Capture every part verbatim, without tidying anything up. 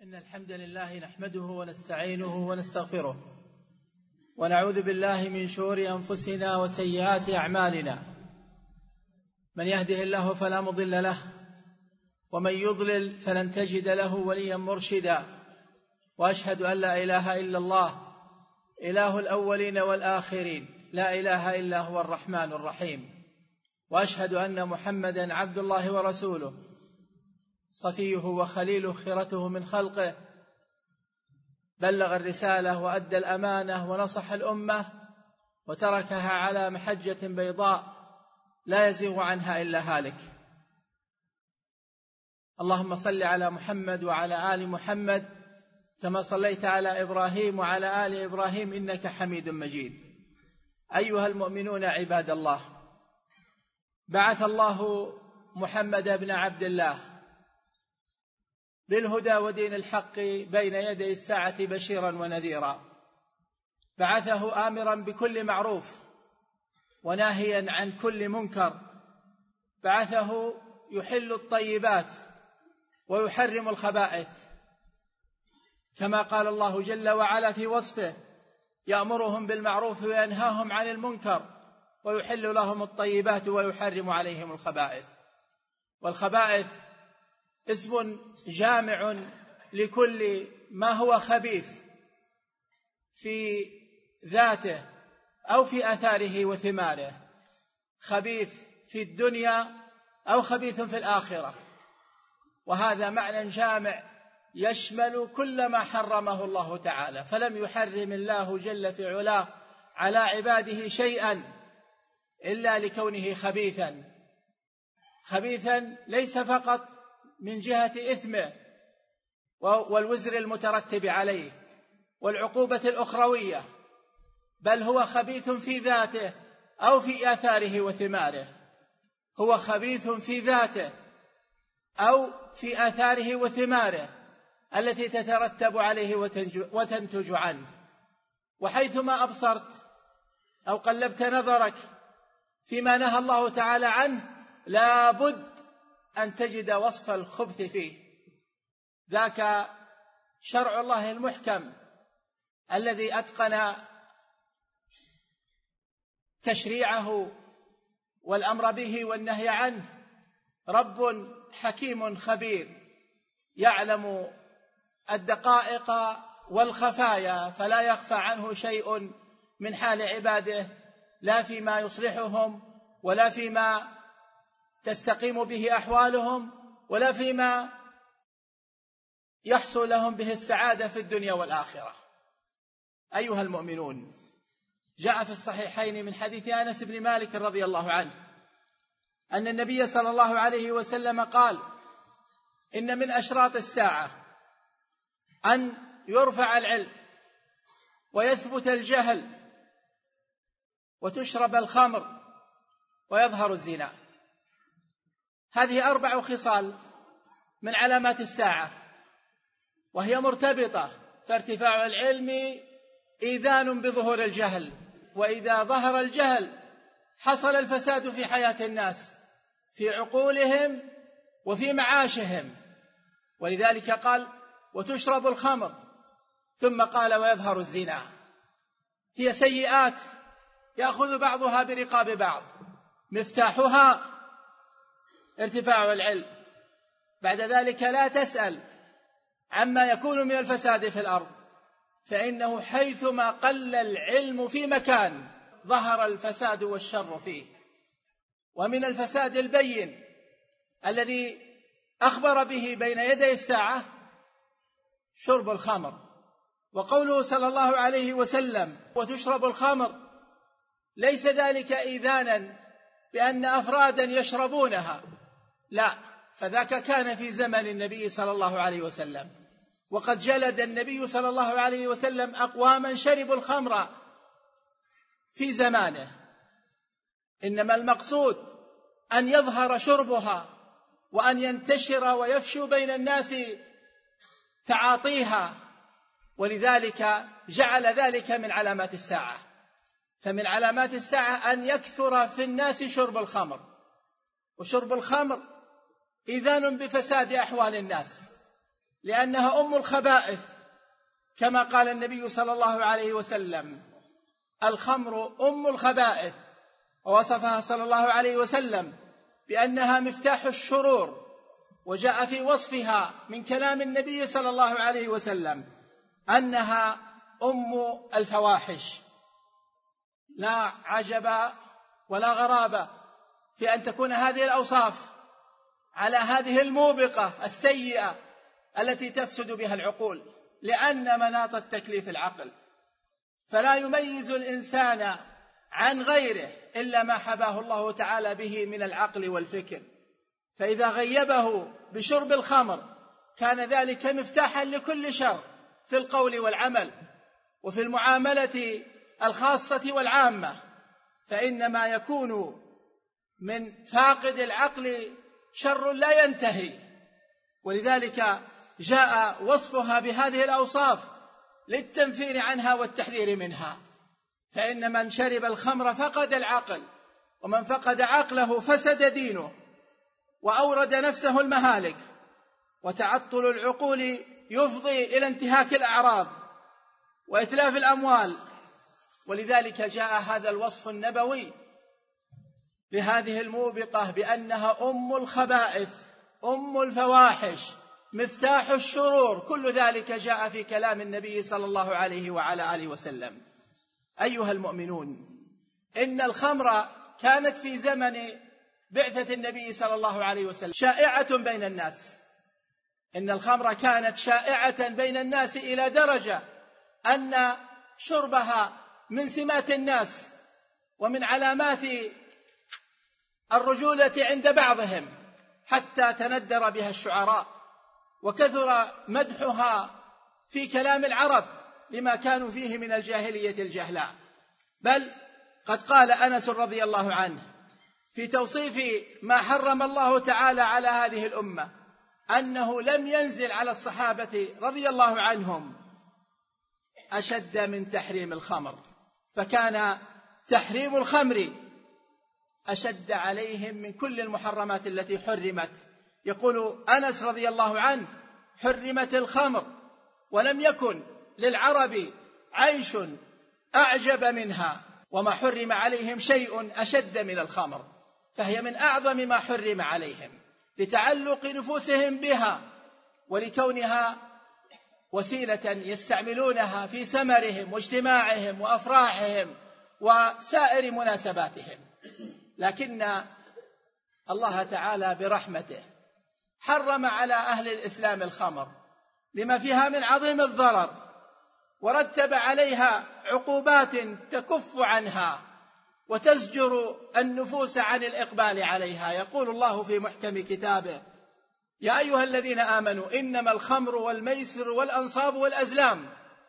إن الحمد لله نحمده ونستعينه ونستغفره ونعوذ بالله من شرور أنفسنا وسيئات أعمالنا. من يهده الله فلا مضل له ومن يضلل فلن تجد له وليا مرشدا. وأشهد أن لا إله إلا الله إله الأولين والآخرين، لا إله إلا هو الرحمن الرحيم. وأشهد أن محمدا عبد الله ورسوله، صفيه وخليله، خيرته من خلقه، بلغ الرسالة وأدى الأمانة ونصح الأمة وتركها على محجة بيضاء لا يزيغ عنها إلا هالك. اللهم صل على محمد وعلى آل محمد كما صليت على إبراهيم وعلى آل إبراهيم إنك حميد مجيد. أيها المؤمنون عباد الله، بعث الله محمد بن عبد الله بالهدى ودين الحق بين يدي الساعة بشيرا ونذيرا. بعثه آمرا بكل معروف وناهيا عن كل منكر. بعثه يحل الطيبات ويحرم الخبائث، كما قال الله جل وعلا في وصفه: يأمرهم بالمعروف وينهاهم عن المنكر ويحل لهم الطيبات ويحرم عليهم الخبائث. والخبائث اسم جامع لكل ما هو خبيث في ذاته أو في آثاره وثماره، خبيث في الدنيا أو خبيث في الآخرة. وهذا معنى جامع يشمل كل ما حرمه الله تعالى، فلم يحرم الله جل في علاه على عباده شيئا إلا لكونه خبيثا. خبيثا ليس فقط من جهة إثمه والوزر المترتب عليه والعقوبة الأخروية، بل هو خبيث في ذاته أو في آثاره وثماره. هو خبيث في ذاته أو في آثاره وثماره التي تترتب عليه وتنتج عنه. وحيثما أبصرت أو قلبت نظرك فيما نهى الله تعالى عنه لا بد أن تجد وصف الخبث فيه. ذاك شرع الله المحكم الذي أتقن تشريعه والأمر به والنهي عنه. رب حكيم خبير يعلم الدقائق والخفايا، فلا يخفى عنه شيء من حال عباده، لا فيما يصلحهم ولا فيما تستقيم به أحوالهم ولا فيما يحصل لهم به السعادة في الدنيا والآخرة. أيها المؤمنون، جاء في الصحيحين من حديث أنس بن مالك رضي الله عنه أن النبي صلى الله عليه وسلم قال: إن من أشراط الساعة أن يرفع العلم ويثبت الجهل وتشرب الخمر ويظهر الزنا. هذه أربع خصال من علامات الساعة وهي مرتبطة، فارتفاع العلم إيذان بظهور الجهل، وإذا ظهر الجهل حصل الفساد في حياة الناس، في عقولهم وفي معاشهم. ولذلك قال: وتشرب الخمر، ثم قال: ويظهر الزنا. هي سيئات يأخذ بعضها برقاب بعض، مفتاحها ارتفاع العلم. بعد ذلك لا تسأل عما يكون من الفساد في الأرض، فإنه حيثما قل العلم في مكان ظهر الفساد والشر فيه. ومن الفساد البين الذي أخبر به بين يدي الساعة شرب الخمر. وقوله صلى الله عليه وسلم: وتشرب الخمر، ليس ذلك إيذانا بأن أفرادا يشربونها، لا، فذاك كان في زمن النبي صلى الله عليه وسلم، وقد جلد النبي صلى الله عليه وسلم أقواما شربوا الخمر في زمانه. إنما المقصود أن يظهر شربها وأن ينتشر ويفشو بين الناس تعاطيها، ولذلك جعل ذلك من علامات الساعة. فمن علامات الساعة أن يكثر في الناس شرب الخمر، وشرب الخمر إذان بفساد أحوال الناس، لأنها أم الخبائث، كما قال النبي صلى الله عليه وسلم: الخمر أم الخبائث، ووصفها صلى الله عليه وسلم بأنها مفتاح الشرور. وجاء في وصفها من كلام النبي صلى الله عليه وسلم أنها أم الفواحش. لا عجب ولا غرابة في أن تكون هذه الأوصاف على هذه الموبقة السيئة التي تفسد بها العقول، لأن مناط التكليف العقل، فلا يميز الإنسان عن غيره إلا ما حباه الله تعالى به من العقل والفكر. فإذا غيبه بشرب الخمر كان ذلك مفتاحا لكل شر في القول والعمل وفي المعاملة الخاصة والعامة، فإنما يكون من فاقد العقل شر لا ينتهي. ولذلك جاء وصفها بهذه الأوصاف للتنفير عنها والتحذير منها. فإن من شرب الخمر فقد العقل، ومن فقد عقله فسد دينه وأورد نفسه المهالك. وتعطل العقول يفضي إلى انتهاك الأعراض وإتلاف الأموال. ولذلك جاء هذا الوصف النبوي لهذه الموبقة بأنها أم الخبائث، أم الفواحش، مفتاح الشرور. كل ذلك جاء في كلام النبي صلى الله عليه وعلى آله وسلم. أيها المؤمنون، إن الخمر كانت في زمن بعثة النبي صلى الله عليه وسلم شائعة بين الناس. إن الخمر كانت شائعة بين الناس إلى درجة أن شربها من سمات الناس ومن علامات الرجولة عند بعضهم، حتى تندر بها الشعراء وكثر مدحها في كلام العرب لما كانوا فيه من الجاهلية الجهلاء. بل قد قال أنس رضي الله عنه في توصيف ما حرم الله تعالى على هذه الأمة أنه لم ينزل على الصحابة رضي الله عنهم أشد من تحريم الخمر، فكان تحريم الخمر أشد عليهم من كل المحرمات التي حرمت. يقول أنس رضي الله عنه: حرمت الخمر ولم يكن للعرب عيش أعجب منها، وما حرم عليهم شيء أشد من الخمر، فهي من أعظم ما حرم عليهم لتعلق نفوسهم بها ولكونها وسيلة يستعملونها في سمرهم واجتماعهم وأفراحهم وسائر مناسباتهم. لكن الله تعالى برحمته حرم على أهل الإسلام الخمر لما فيها من عظيم الضرر، ورتب عليها عقوبات تكف عنها وتزجر النفوس عن الإقبال عليها. يقول الله في محكم كتابه: يا أيها الذين آمنوا إنما الخمر والميسر والأنصاب والأزلام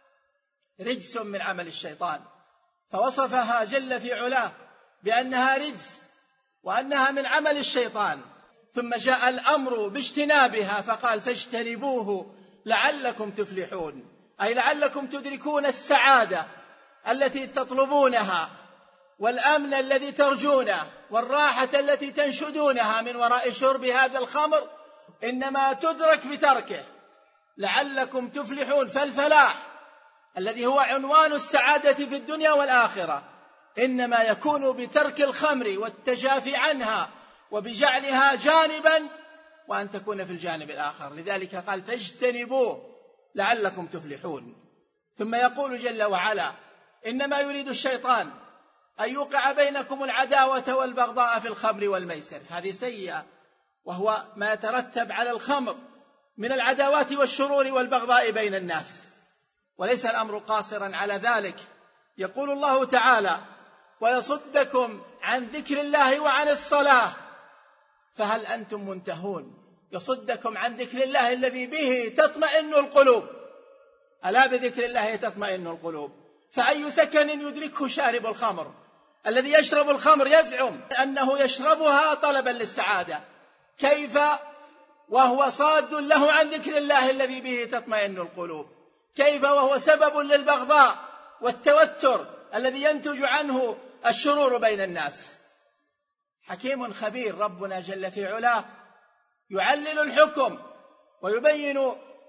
رجس من عمل الشيطان، فوصفها جل في علاه بأنها رجس وأنها من عمل الشيطان. ثم جاء الأمر باجتنابها فقال: فاجتنبوه لعلكم تفلحون، أي لعلكم تدركون السعادة التي تطلبونها والأمن الذي ترجونه والراحة التي تنشدونها من وراء شرب هذا الخمر، إنما تدرك بتركه لعلكم تفلحون. فالفلاح الذي هو عنوان السعادة في الدنيا والآخرة إنما يكون بترك الخمر والتجافي عنها وبجعلها جانبا وأن تكون في الجانب الآخر. لذلك قال: فاجتنبوه لعلكم تفلحون. ثم يقول جل وعلا: إنما يريد الشيطان أن يوقع بينكم العداوة والبغضاء في الخمر والميسر. هذه سيئة، وهو ما يترتب على الخمر من العداوات والشرور والبغضاء بين الناس. وليس الأمر قاصرا على ذلك. يقول الله تعالى: ويصدكم عن ذكر الله وعن الصلاة فهل أنتم منتهون. يصدكم عن ذكر الله الذي به تطمئن القلوب. ألا بذكر الله تطمئن القلوب. فأي سكن يدركه شارب الخمر الذي يشرب الخمر يزعم أنه يشربها طلبا للسعادة، كيف وهو صاد له عن ذكر الله الذي به تطمئن القلوب؟ كيف وهو سبب للبغضاء والتوتر الذي ينتج عنه الشرور بين الناس؟ حكيم خبير ربنا جل في علاه يعلل الحكم ويبين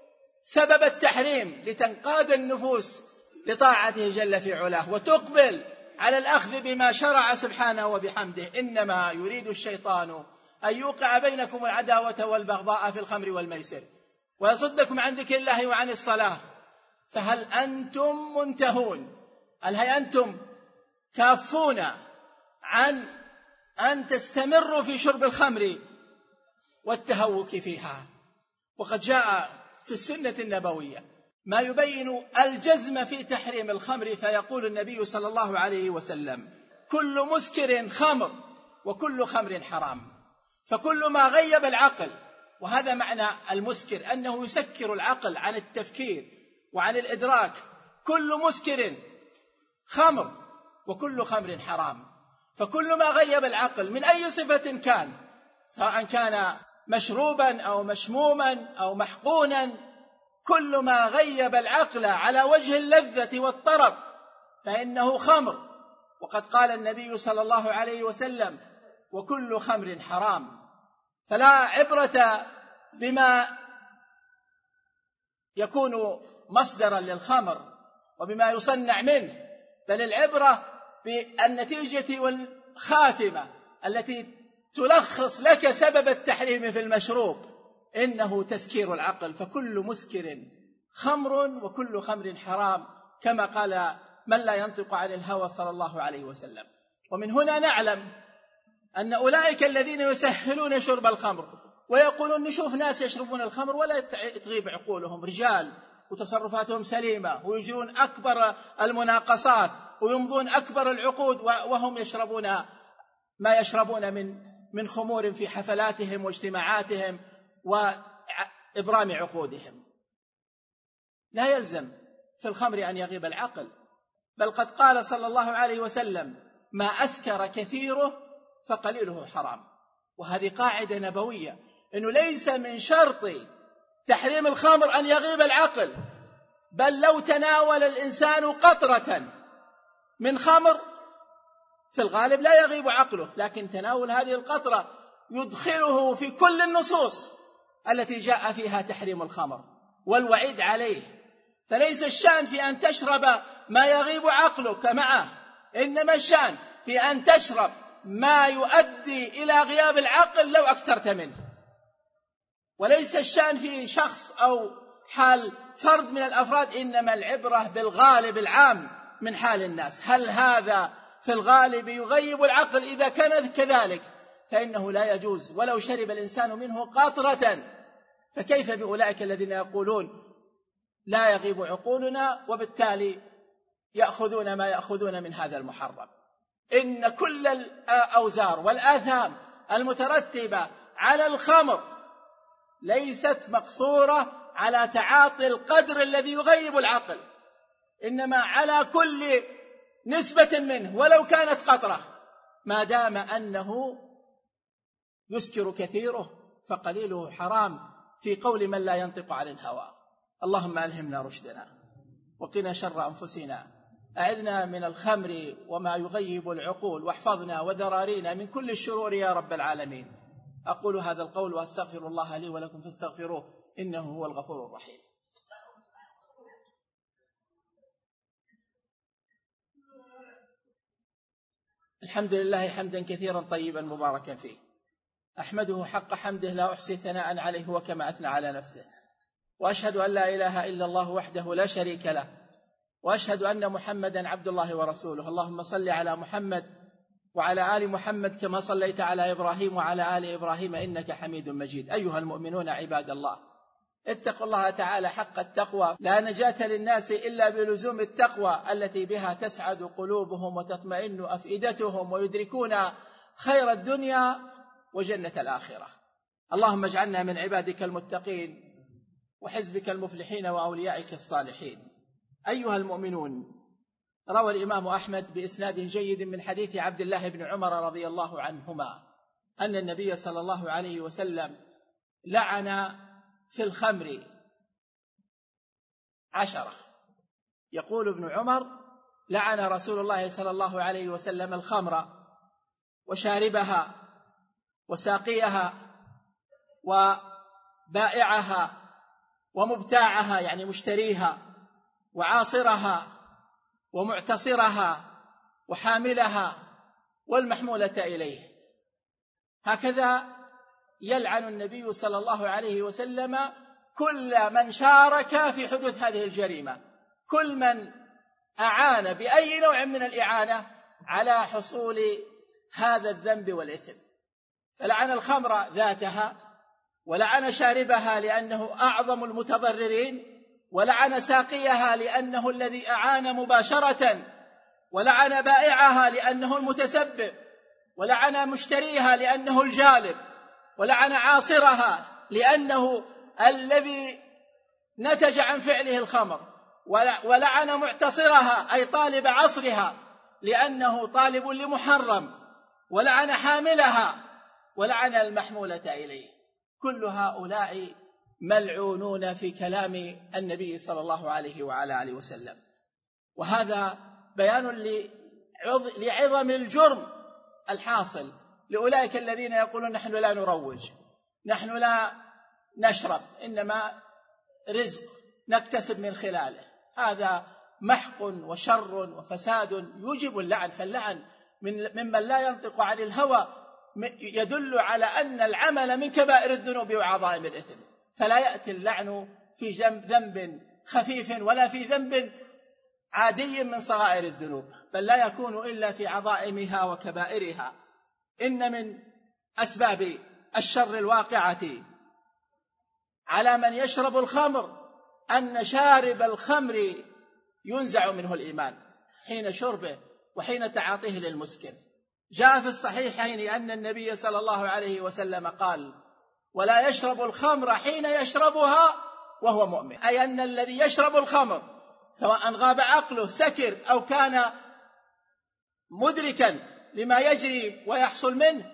سبب التحريم لتنقاد النفوس لطاعته جل في علاه وتقبل على الأخذ بما شرع سبحانه وبحمده. إنما يريد الشيطان أن يوقع بينكم العداوة والبغضاء في الخمر والميسر ويصدكم عن ذكر الله وعن الصلاة فهل أنتم منتهون؟ هل هي أنتم كافون عن أن تستمروا في شرب الخمر والتهوك فيها؟ وقد جاء في السنة النبوية ما يبين الجزم في تحريم الخمر، فيقول النبي صلى الله عليه وسلم: كل مسكر خمر وكل خمر حرام، فكل ما غيب العقل، وهذا معنى المسكر أنه يسكر العقل عن التفكير وعن الإدراك، كل مسكر خمر وكل خمر حرام، فكل ما غيب العقل من أي صفة كان، سواء كان مشروبا أو مشموما أو محقونا، كل ما غيب العقل على وجه اللذة والطرب فإنه خمر. وقد قال النبي صلى الله عليه وسلم: وكل خمر حرام. فلا عبرة بما يكون مصدرا للخمر وبما يصنع منه، بل العبرة بالنتيجة والخاتمة التي تلخص لك سبب التحريم في المشروب، إنه تسكير العقل، فكل مسكر خمر وكل خمر حرام، كما قال من لا ينطق عن الهوى صلى الله عليه وسلم. ومن هنا نعلم أن أولئك الذين يسهلون شرب الخمر ويقولون نشوف ناس يشربون الخمر ولا تغيب عقولهم، رجال وتصرفاتهم سليمة ويجرون أكبر المناقصات ويمضون أكبر العقود وهم يشربون ما يشربون من من خمور في حفلاتهم واجتماعاتهم وإبرام عقودهم. لا يلزم في الخمر أن يغيب العقل، بل قد قال صلى الله عليه وسلم: ما أسكر كثيره فقليله حرام. وهذه قاعدة نبوية، إنه ليس من شرط تحريم الخمر أن يغيب العقل، بل لو تناول الإنسان قطرة من خمر في الغالب لا يغيب عقله، لكن تناول هذه القطرة يدخله في كل النصوص التي جاء فيها تحريم الخمر والوعيد عليه. فليس الشأن في أن تشرب ما يغيب عقلك معه، إنما الشأن في أن تشرب ما يؤدي إلى غياب العقل لو أكثرت منه. وليس الشأن في شخص أو حال فرد من الأفراد، إنما العبرة بالغالب العام من حال الناس. هل هذا في الغالب يغيب العقل؟ إذا كان كذلك فإنه لا يجوز ولو شرب الإنسان منه قطرة، فكيف بأولئك الذين يقولون لا يغيب عقولنا وبالتالي يأخذون ما يأخذون من هذا المحرم؟ إن كل الأوزار والآثام المترتبة على الخمر ليست مقصورة على تعاطي القدر الذي يغيب العقل، إنما على كل نسبة منه ولو كانت قطرة، ما دام أنه يسكر كثيره فقليله حرام، في قول من لا ينطق عن الهوى. اللهم ألهمنا رشدنا وقنا شر أنفسنا، أعذنا من الخمر وما يغيب العقول، واحفظنا وذرارينا من كل الشرور يا رب العالمين. أقول هذا القول وأستغفر الله لي ولكم فاستغفروه إنه هو الغفور الرحيم. الحمد لله حمدا كثيرا طيبا مباركا فيه، أحمده حق حمده لا أحصي ثناء عليه وكما أثنى على نفسه، وأشهد أن لا إله إلا الله وحده لا شريك له، وأشهد أن محمدا عبد الله ورسوله. اللهم صل على محمد وعلى آل محمد كما صليت على إبراهيم وعلى آل إبراهيم إنك حميد مجيد. أيها المؤمنون عباد الله، اتقوا الله تعالى حق التقوى، لا نجاة للناس إلا بلزوم التقوى التي بها تسعد قلوبهم وتطمئن أفئدتهم ويدركون خير الدنيا وجنة الآخرة. اللهم اجعلنا من عبادك المتقين وحزبك المفلحين وأوليائك الصالحين. أيها المؤمنون، روى الإمام أحمد بإسناد جيد من حديث عبد الله بن عمر رضي الله عنهما أن النبي صلى الله عليه وسلم لعن في الخمر عشرة. يقول ابن عمر: لعن رسول الله صلى الله عليه وسلم الخمر وشاربها وساقيها وبائعها ومبتاعها يعني مشتريها وعاصرها ومعتصرها وحاملها والمحمولة إليه. هكذا يلعن النبي صلى الله عليه وسلم كل من شارك في حدوث هذه الجريمة، كل من أعان بأي نوع من الإعانة على حصول هذا الذنب والإثم. فلعن الخمر ذاتها، ولعن شاربها لأنه أعظم المتضررين، ولعن ساقيها لأنه الذي أعان مباشرة، ولعن بائعها لأنه المتسبب، ولعن مشتريها لأنه الجالب، ولعن عاصرها لأنه الذي نتج عن فعله الخمر، ولعن معتصرها أي طالب عصرها لأنه طالب لمحرم، ولعن حاملها، ولعن المحمولة إليه. كل هؤلاء ملعونون في كلام النبي صلى الله عليه وعلى آله وسلم. وهذا بيان لعظم الجرم الحاصل لأولئك الذين يقولون نحن لا نروج، نحن لا نشرب، إنما رزق نكتسب من خلاله. هذا محق وشر وفساد يوجب اللعن. فاللعن من ممن لا ينطق عن الهوى يدل على أن العمل من كبائر الذنوب وعظائم الإثم. فلا يأتي اللعن في ذنب خفيف ولا في ذنب عادي من صغائر الذنوب، بل لا يكون إلا في عظائمها وكبائرها. إن من أسباب الشر الواقعة على من يشرب الخمر أن شارب الخمر ينزع منه الإيمان حين شربه وحين تعاطيه للمسكر. جاء في الصحيحين أن النبي صلى الله عليه وسلم قال: ولا يشرب الخمر حين يشربها وهو مؤمن، أي أن الذي يشرب الخمر سواء غاب عقله سكر أو كان مدركا لما يجري ويحصل منه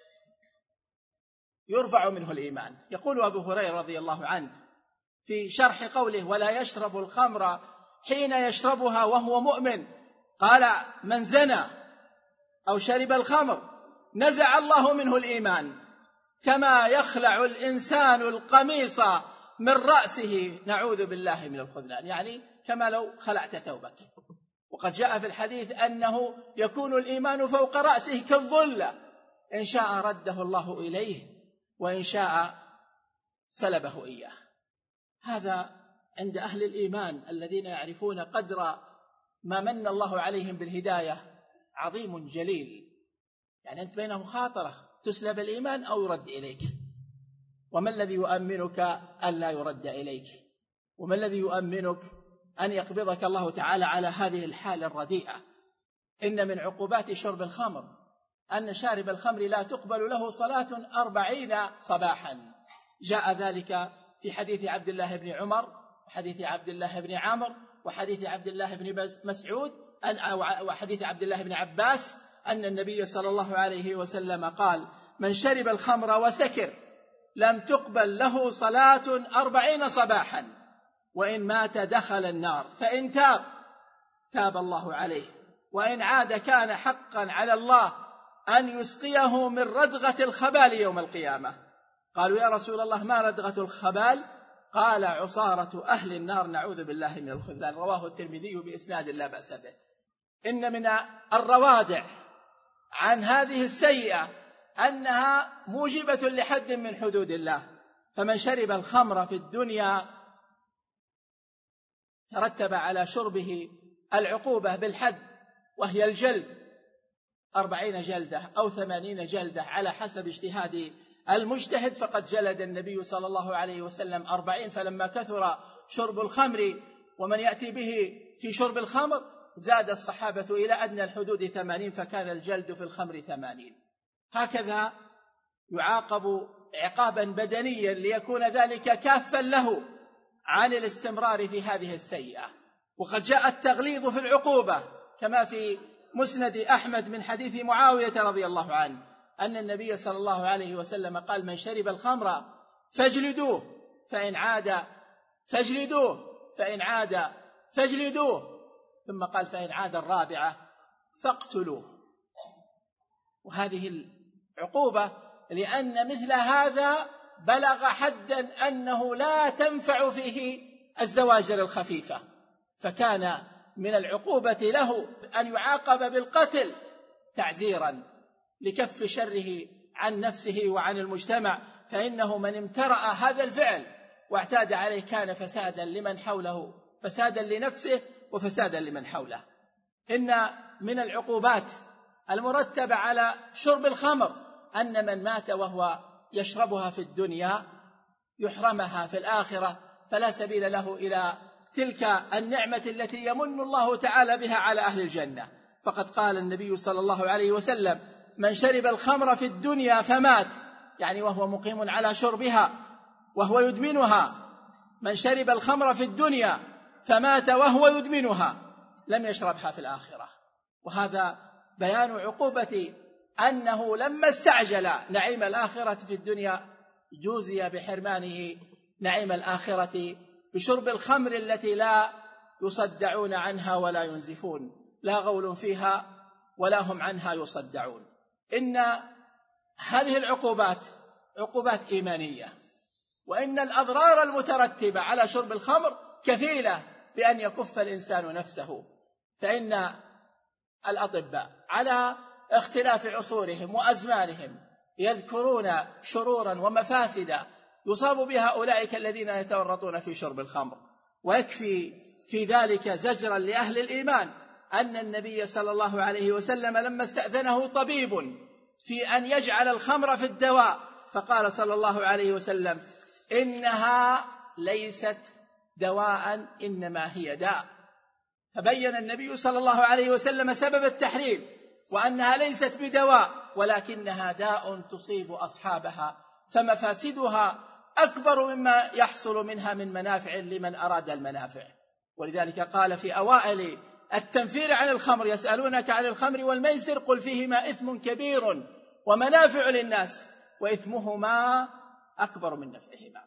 يرفع منه الإيمان. يقول أبو هريرة رضي الله عنه في شرح قوله: ولا يشرب الخمر حين يشربها وهو مؤمن، قال: من زنى أو شرب الخمر نزع الله منه الإيمان كما يخلع الإنسان القميص من رأسه، نعوذ بالله من الخذلان، يعني كما لو خلعت ثوبك. وقد جاء في الحديث أنه يكون الإيمان فوق رأسه كالظلة، إن شاء رده الله إليه وإن شاء سلبه إياه. هذا عند أهل الإيمان الذين يعرفون قدر ما من الله عليهم بالهداية عظيم جليل. يعني أنت بينه خاطرة تسلب الإيمان أو يرد إليك، وما الذي يؤمنك ألا يرد إليك؟ وما الذي يؤمنك أن يقبضك الله تعالى على هذه الحال الرديئة؟ إن من عقوبات شرب الخمر أن شارب الخمر لا تقبل له صلاة أربعين صباحا. جاء ذلك في حديث عبد الله بن عمر وحديث عبد الله بن عامر وحديث عبد الله بن مسعود وحديث عبد الله بن عباس أن النبي صلى الله عليه وسلم قال: من شرب الخمر وسكر لم تقبل له صلاة أربعين صباحا، وإن مات دخل النار، فإن تاب تاب الله عليه، وإن عاد كان حقا على الله أن يسقيه من ردغة الخبال يوم القيامة. قالوا: يا رسول الله ما ردغة الخبال؟ قال: عصارة أهل النار، نعوذ بالله من الخذلان. رواه الترمذي بإسناد لا بأس به. إن من الروادع عن هذه السيئة أنها موجبة لحد من حدود الله. فمن شرب الخمر في الدنيا ترتب على شربه العقوبة بالحد، وهي الجلد أربعين جلدة أو ثمانين جلدة على حسب اجتهاد المجتهد. فقد جلد النبي صلى الله عليه وسلم أربعين، فلما كثر شرب الخمر ومن يأتي به في شرب الخمر زاد الصحابة إلى أدنى الحدود ثمانين، فكان الجلد في الخمر ثمانين. هكذا يعاقب عقابا بدنيا ليكون ذلك كافا له عن الاستمرار في هذه السيئة. وقد جاء التغليظ في العقوبة كما في مسند أحمد من حديث معاوية رضي الله عنه أن النبي صلى الله عليه وسلم قال: من شرب الخمر فاجلدوه فإن عاد فاجلدوه فإن عاد فاجلدوه، ثم قال: فإن عاد الرابعة فاقتلوه. وهذه العقوبة لأن مثل هذا بلغ حدا أنه لا تنفع فيه الزواجر الخفيفة، فكان من العقوبة له أن يعاقب بالقتل تعزيرا لكف شره عن نفسه وعن المجتمع، فإنه من امترأ هذا الفعل واعتاد عليه كان فسادا لمن حوله، فسادا لنفسه وفسادا لمن حوله. إن من العقوبات المرتبة على شرب الخمر أن من مات وهو يشربها في الدنيا يحرمها في الآخرة، فلا سبيل له إلى تلك النعمة التي يمن الله تعالى بها على أهل الجنة. فقد قال النبي صلى الله عليه وسلم: من شرب الخمر في الدنيا فمات، يعني وهو مقيم على شربها وهو يدمنها، من شرب الخمر في الدنيا فمات وهو يدمنها لم يشربها في الآخرة. وهذا بيان عقوبة أنه لما استعجل نعيم الآخرة في الدنيا جوزي بحرمانه نعيم الآخرة بشرب الخمر التي لا يصدعون عنها ولا ينزفون، لا غول فيها ولا هم عنها يصدعون. إن هذه العقوبات عقوبات إيمانية، وإن الأضرار المترتبة على شرب الخمر كفيلة بأن يكف الإنسان نفسه. فإن الأطباء على اختلاف عصورهم وأزمانهم يذكرون شرورا ومفاسد يصاب بها أولئك الذين يتورطون في شرب الخمر، ويكفي في ذلك زجرا لأهل الإيمان أن النبي صلى الله عليه وسلم لما استأذنه طبيب في أن يجعل الخمر في الدواء فقال صلى الله عليه وسلم: إنها ليست دواء إنما هي داء. فبين النبي صلى الله عليه وسلم سبب التحريم وأنها ليست بدواء ولكنها داء تصيب أصحابها، فمفاسدها أكبر مما يحصل منها من منافع لمن أراد المنافع. ولذلك قال في أوائل التنفير عن الخمر: يسألونك عن الخمر والميسر قل فيهما إثم كبير ومنافع للناس وإثمهما أكبر من نفعهما.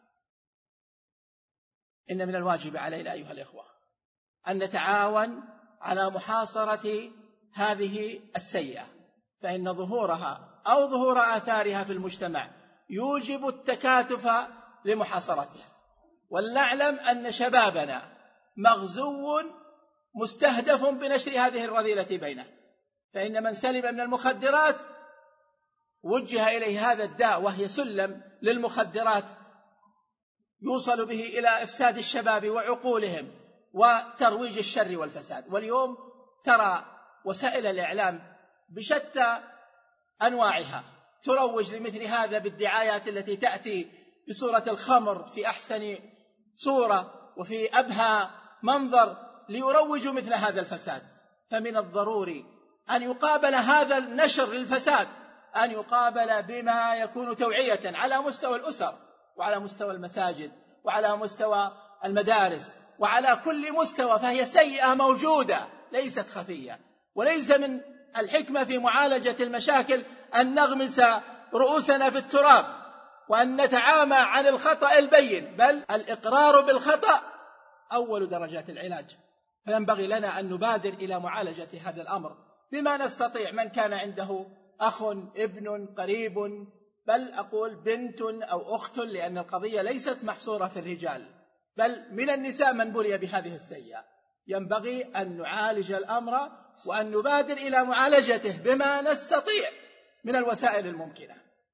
إن من الواجب علينا أيها الإخوة أن نتعاون على محاصرة هذه السيئة، فإن ظهورها أو ظهور آثارها في المجتمع يوجب التكاتف لمحاصرتها. ولنعلم أن شبابنا مغزو مستهدف بنشر هذه الرذيلة بينه، فإن من سلم من المخدرات وجه إليه هذا الداء، وهي سلم للمخدرات يوصل به إلى إفساد الشباب وعقولهم وترويج الشر والفساد. واليوم ترى وسائل الإعلام بشتى أنواعها تروج لمثل هذا بالدعايات التي تأتي بصورة الخمر في أحسن صورة وفي أبهى منظر ليروجوا مثل هذا الفساد. فمن الضروري أن يقابل هذا النشر للفساد أن يقابل بما يكون توعية على مستوى الأسر وعلى مستوى المساجد وعلى مستوى المدارس وعلى كل مستوى، فهي سيئة موجودة ليست خفية. وليس من الحكمة في معالجة المشاكل أن نغمس رؤوسنا في التراب وأن نتعامى عن الخطأ البين، بل الإقرار بالخطأ أول درجات العلاج. فينبغي لنا أن نبادر إلى معالجة هذا الأمر بما نستطيع. من كان عنده أخ، ابن، قريب، بل أقول بنت أو أخت، لأن القضية ليست محصورة في الرجال بل من النساء من بلي بهذه السيئة، ينبغي أن نعالج الأمر وأن نبادر إلى معالجته بما نستطيع من الوسائل الممكنة.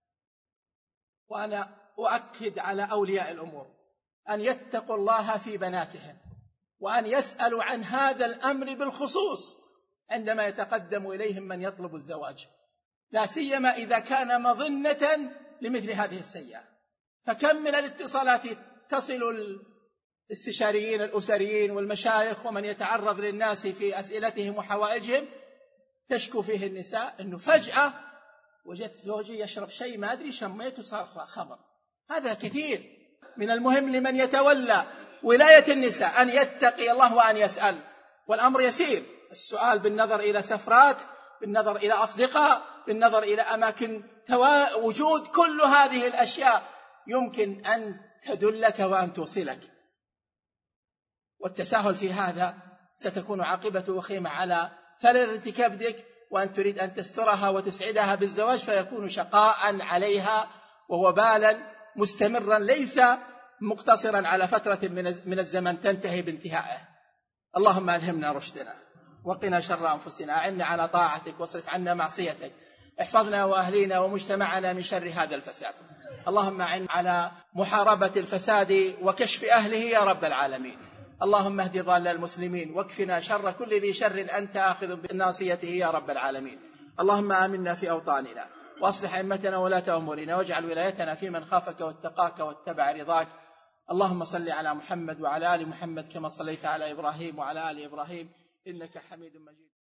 وأنا أؤكد على أولياء الأمور أن يتقوا الله في بناتهم وأن يسألوا عن هذا الأمر بالخصوص عندما يتقدم إليهم من يطلب الزواج، لا سيما إذا كان مظنة لمثل هذه السيئة. فكم من الاتصالات تصل الاستشاريين الأسريين والمشايخ ومن يتعرض للناس في أسئلتهم وحوائجهم تشكو فيه النساء أنه فجأة وجدت زوجي يشرب شيء ما أدري شميته صار خمر. هذا كثير. من المهم لمن يتولى ولاية النساء أن يتقي الله وأن يسأل، والأمر يسير. السؤال بالنظر إلى سفرات، بالنظر إلى أصدقاء، بالنظر إلى أماكن وجود، كل هذه الأشياء يمكن أن تدلك وأن توصلك. والتساهل في هذا ستكون عاقبته وخيمة على فلذة كبدك، وأن تريد أن تسترها وتسعدها بالزواج فيكون شقاء عليها ووبالا مستمرا ليس مقتصرا على فترة من الزمن تنتهي بانتهائه. اللهم ألهمنا رشدنا وقنا شر أنفسنا، أعنا على طاعتك واصرف عنا معصيتك، احفظنا وأهلينا ومجتمعنا من شر هذا الفساد. اللهم أعنا على محاربة الفساد وكشف أهله يا رب العالمين. اللهم اهد ضال المسلمين واكفنا شر كل ذي شر أنت آخذ بناصيته يا رب العالمين. اللهم آمنا في أوطاننا وأصلح أئمتنا ولاة أمورنا واجعل ولايتنا في من خافك واتقاك واتبع رضاك. اللهم صل على محمد وعلى آل محمد كما صليت على إبراهيم وعلى آل إبراهيم إنك حميد مجيد.